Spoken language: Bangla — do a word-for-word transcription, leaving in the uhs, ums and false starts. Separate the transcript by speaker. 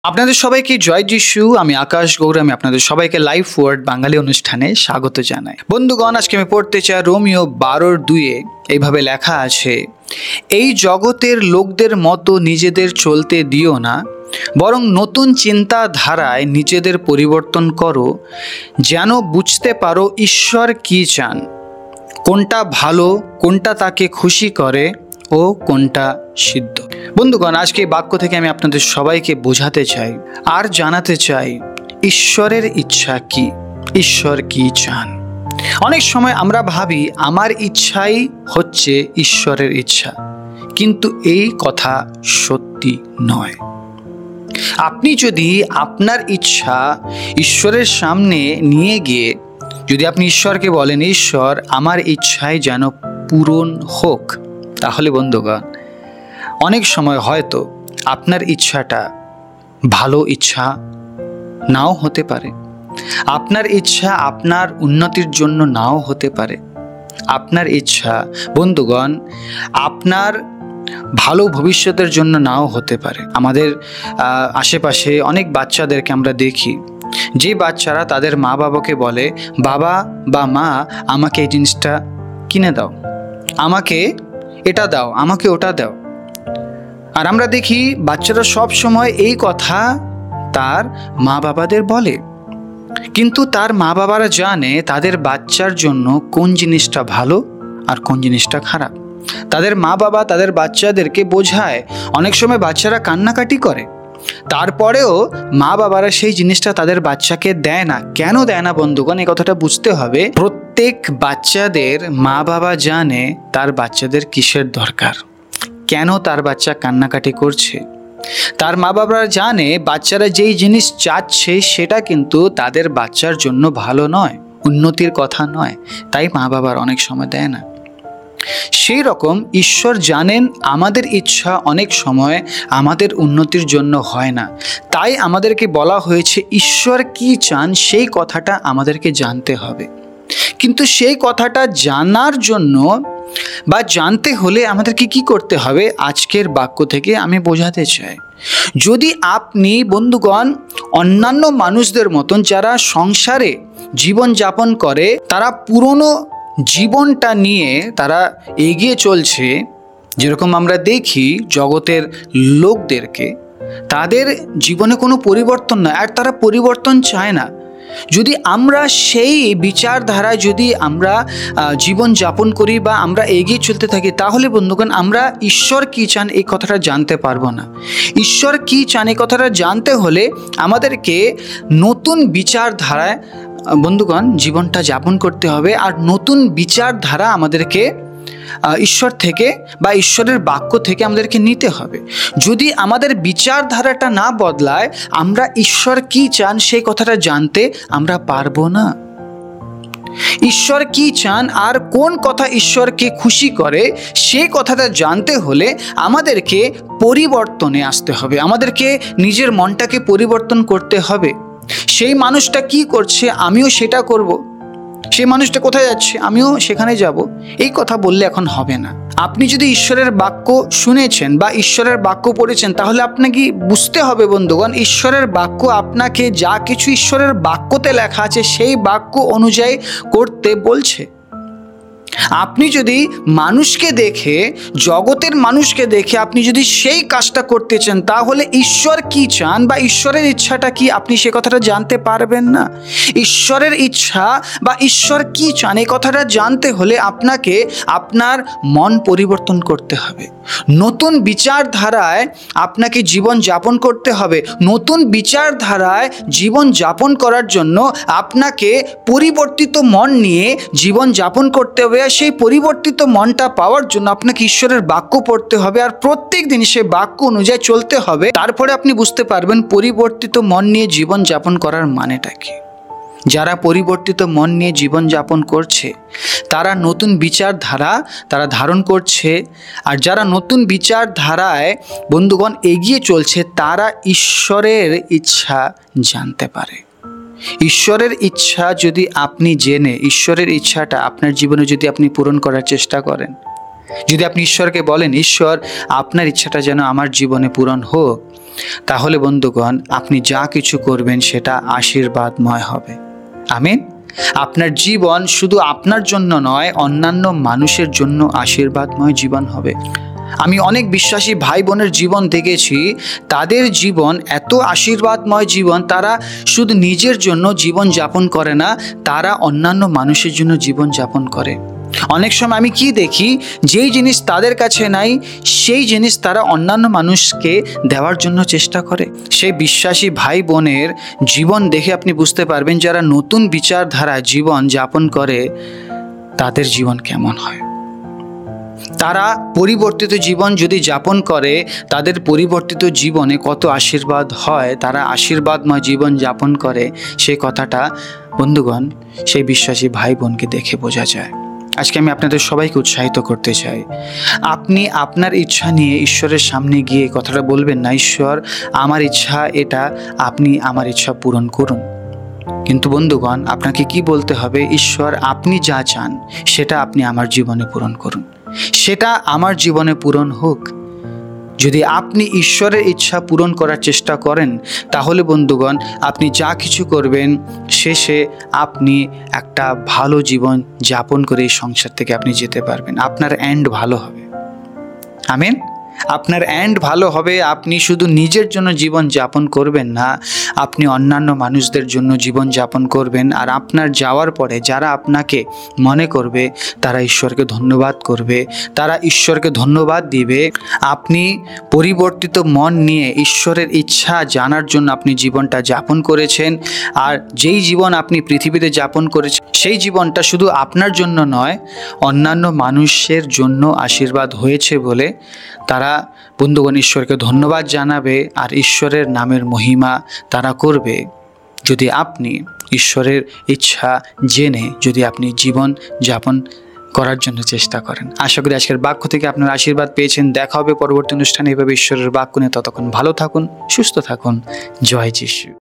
Speaker 1: আপনাদের সবাইকে জয় যিশু। আমি আকাশ গৌর। আমি আপনাদের সবাইকে লাইফ ওয়ার্ড বাঙালি অনুষ্ঠানে স্বাগত জানাই। বন্ধুগণ, আজকে আমি পড়তে চাই রোমিও বারোর দুইয়ে। এইভাবে লেখা আছে, এই জগতের লোকদের মতো নিজেদের চলতে দিও না, বরং নতুন চিন্তাধারায় নিজেদের পরিবর্তন করো, যেন বুঝতে পারো ঈশ্বর কী চান, কোনটা ভালো, কোনটা তাকে খুশি করে ও কোনটা সিদ্ধ। বন্ধুগণ, আজকে এই বাক্য থেকে আমি আপনাদের সবাইকে বোঝাতে চাই আর জানাতে চাই ঈশ্বরের ইচ্ছা কি, ঈশ্বর কি চান। অনেক সময় আমরা ভাবি আমার ইচ্ছাই হচ্ছে ঈশ্বরের ইচ্ছা, কিন্তু এই কথা সত্যি নয়। আপনি যদি আপনার ইচ্ছা ঈশ্বরের সামনে নিয়ে গিয়ে যদি আপনি ঈশ্বরকে বলেন, ঈশ্বর আমার ইচ্ছাই যেন পূরণ হোক, তাহলে বন্ধুগণ অনেক সময় হয়তো আপনার ইচ্ছাটা ভালো ইচ্ছা নাও হতে পারে, আপনার ইচ্ছা আপনার উন্নতির জন্য নাও হতে পারে, আপনার ইচ্ছা বন্ধুগণ আপনার ভালো ভবিষ্যতের জন্য নাও হতে পারে। আমাদের আশেপাশে অনেক বাচ্চাদেরকে আমরা দেখি, যে বাচ্চারা তাদের মা বাবাকে বলে, বাবা বা মা আমাকে এই জিনিসটা কিনে দাও, আমাকে এটা দাও, আমাকে ওটা দাও। আর আমরা দেখি বাচ্চারা সব সময় এই কথা তার মা বাবাদের বলে, কিন্তু তার মা বাবারা জানে তাদের বাচ্চার জন্য কোন জিনিসটা ভালো আর কোন জিনিসটা খারাপ। তাদের মা বাবা তাদের বাচ্চাদেরকে বোঝায়, অনেক সময় বাচ্চারা কান্নাকাটি করে, তারপরেও মা বাবারা সেই জিনিসটা তাদের বাচ্চাকে দেয় না। কেন দেয় না বন্ধুগণ, এই কথাটা বুঝতে হবে। প্রত্যেক বাচ্চাদের মা বাবা জানে তার বাচ্চাদের কিসের দরকার, কেন তার বাচ্চা কান্নাকাটি করছে। তার মা বাবারা জানে বাচ্চারা যেই জিনিস চাচ্ছে সেটা কিন্তু তাদের বাচ্চার জন্য ভালো নয়, উন্নতির কথা নয়, তাই মা বাবার অনেক সময় দেয় না। সেই রকম ঈশ্বর জানেন আমাদের ইচ্ছা অনেক সময় আমাদের উন্নতির জন্য হয় না, তাই আমাদেরকে বলা হয়েছে ঈশ্বর কি চান সেই কথাটা আমাদেরকে জানতে হবে। কিন্তু সেই কথাটা জানার জন্য বা জানতে হলে আমাদেরকে কি করতে হবে, আজকের বাক্য থেকে আমি বোঝাতে চাই। যদি আপনি বন্ধুগণ অন্যান্য মানুষদের মতন যারা সংসারে জীবন যাপন করে, তারা পুরনো জীবনটা নিয়ে তারা এগিয়ে চলছে, যেরকম আমরা দেখি জগতের লোকদেরকে, তাদের জীবনে কোনো পরিবর্তন নয় আর তারা পরিবর্তন চায় না। যদি আমরা সেই বিচারধারায় যদি আমরা জীবন যাপন করি বা আমরা এগিয়ে চলতে থাকি, তাহলে বন্ধুগণ আমরা ঈশ্বর কী চান এই কথাটা জানতে পারবো না। ঈশ্বর কী চান এই কথাটা জানতে হলে আমাদেরকে নতুন বিচারধারায় বন্ধুগণ জীবনটা যাপন করতে হবে। আর নতুন বিচারধারা আমাদেরকে ঈশ্বর থেকে বা ঈশ্বরের বাক্য থেকে আমাদেরকে নিতে হবে। যদি আমাদের বিচারধারাটা না বদলায়, আমরা ঈশ্বর কি চান সেই কথাটা জানতে আমরা পারবো না। ঈশ্বর কি চান আর কোন কথা ঈশ্বরকে খুশি করে সেই কথাটা জানতে হলে আমাদেরকে পরিবর্তনে আসতে হবে, আমাদেরকে নিজের মনটাকে পরিবর্তন করতে হবে। সেই মানুষটা কি করছে আমিও সেটা করব, সেই মানুষটা কোথায় যাচ্ছে আমিও সেখানে যাব, এই কথা বললে এখন হবে না। আপনি যদি ঈশ্বরের বাক্য শুনেছেন বা ঈশ্বরের বাক্য পড়েছেন, তাহলে আপনাকে বুঝতে হবে বন্ধুগণ ঈশ্বরের বাক্য আপনাকে যা কিছু ঈশ্বরের বাক্যতে লেখা আছে সেই বাক্য অনুযায়ী করতে বলছে। আপনি যদি মানুষকে দেখে, জগতের মানুষকে দেখে আপনি যদি সেই কাজটা করতে চান, তাহলে ঈশ্বর কি চান বা ঈশ্বরের ইচ্ছাটা কি আপনি সে কথাটা জানতে পারবেন না। ঈশ্বরের ইচ্ছা বা ঈশ্বর কি চান এই কথাটা জানতে হলে আপনাকে আপনার মন পরিবর্তন করতে হবে, নতুন বিচারধারায় আপনাকে জীবন যাপন করতে হবে। নতুন বিচারধারায় জীবন যাপন করার জন্য আপনাকে পরিবর্তিত মন নিয়ে জীবন যাপন করতে হবে। সেই পরিবর্তিত মনটা পাওয়ার জন্য আপনাকে ঈশ্বরের বাক্য পড়তে হবে আর প্রত্যেক দিন সে বাক্য অনুযায়ী চলতে হবে। তারপরে আপনি বুঝতে পারবেন পরিবর্তিত মন নিয়ে জীবন যাপন করার মানেটা কি। যারা পরিবর্তিত মন নিয়ে জীবন যাপন করছে তারা নতুন বিচারধারা তারা ধারণ করছে, আর যারা নতুন বিচারধারায় বন্ধুগণ এগিয়ে চলছে তারা ঈশ্বরের ইচ্ছা জানতে পারে। ঈশ্বরের ইচ্ছা যদি আপনি জেনে ঈশ্বরের ইচ্ছাটা আপনার জীবনে যদি আপনি পূরণ করার চেষ্টা করেন, যদি আপনি ঈশ্বরকে বলেন, ঈশ্বর আপনার ইচ্ছাটা যেন আমার জীবনে পূরণ হোক, তাহলে বন্ধুগণ আপনি যা কিছু করবেন সেটা আশীর্বাদময় হবে। আমিন। আপনার জীবন শুধু আপনার জন্য নয়, অন্যান্য মানুষের জন্য আশীর্বাদময় জীবন হবে। আমি অনেক বিশ্বাসী ভাই বোনের জীবন দেখেছি, তাদের জীবন এত আশীর্বাদময় জীবন, তারা শুধু নিজের জন্য জীবন যাপন করে না, তারা অন্যান্য মানুষের জন্য জীবন যাপন করে। অনেক সময় আমি কি দেখি, যেই জিনিস তাদের কাছে নাই সেই জিনিস তারা অন্যান্য মানুষকে দেওয়ার জন্য চেষ্টা করে। সেই বিশ্বাসী ভাই বোনের জীবন দেখে আপনি বুঝতে পারবেন যারা নতুন বিচারধারায় জীবন যাপন করে তাদের জীবন কেমন হয়। তারা পরিবর্তিত জীবন যদি যাপন করে, তাদের পরিবর্তিত জীবনে কত আশীর্বাদ হয়, তারা আশীর্বাদময় জীবন যাপন করে, সেই কথাটা বন্ধুগণ সেই বিশ্বাসী ভাই বোনকে দেখে বোঝা যায়। আজকে আমি আপনাদের সবাইকে উৎসাহিত করতে চাই, আপনি আপনার ইচ্ছা নিয়ে ঈশ্বরের সামনে গিয়ে কথাটা বলবেন না, ঈশ্বর আমার ইচ্ছা এটা, আপনি আমার ইচ্ছা পূরণ করুন। কিন্তু বন্ধুগণ আপনাকে কি বলতে হবে, ঈশ্বর আপনি যা চান সেটা আপনি আমার জীবনে পূরণ করুন, সেটা আমার জীবনে পূরণ হোক। যদি আপনি ঈশ্বরের ইচ্ছা পূরণ করার চেষ্টা করেন, তাহলে বন্ধুগণ আপনি যা কিছু করবেন শেষে আপনি একটা ভালো জীবন যাপন করে এই সংসার থেকে আপনি যেতে পারবেন। আপনার এন্ড ভালো হবে। আমিন। আপনার এন্ড ভালো হবে। আপনি শুধু নিজের জন্য জীবন যাপন করবেন না, আপনি অন্যান্য মানুষদের জন্য জীবন যাপন করবেন। আর আপনার যাওয়ার পরে যারা আপনাকে মনে করবে তারা ঈশ্বরকে ধন্যবাদ করবে, তারা ঈশ্বরকে ধন্যবাদ দিবে। আপনি পরিবর্তিত মন নিয়ে ঈশ্বরের ইচ্ছা জানার জন্য আপনি জীবনটা যাপন করেছেন। আর যেই জীবন আপনি পৃথিবীতে যাপন করেছেন সেই জীবনটা শুধু আপনার জন্য নয়, অন্যান্য মানুষের জন্য আশীর্বাদ হয়েছে বলে তারা বন্ধুগণ ঈশ্বরকে ধন্যবাদ জানাবে আর ঈশ্বরের নামের মহিমা তারা করবে। যদি আপনি ঈশ্বরের ইচ্ছা জেনে যদি আপনি জীবন যাপন করার জন্য চেষ্টা করেন। আশা করি আজকের বাক্য থেকে আপনার আশীর্বাদ পেয়েছেন। দেখা হবে পরবর্তী অনুষ্ঠানে এভাবে ঈশ্বরের বাক্য নিয়ে। ততক্ষণ ভালো থাকুন, সুস্থ থাকুন। জয় যিশু।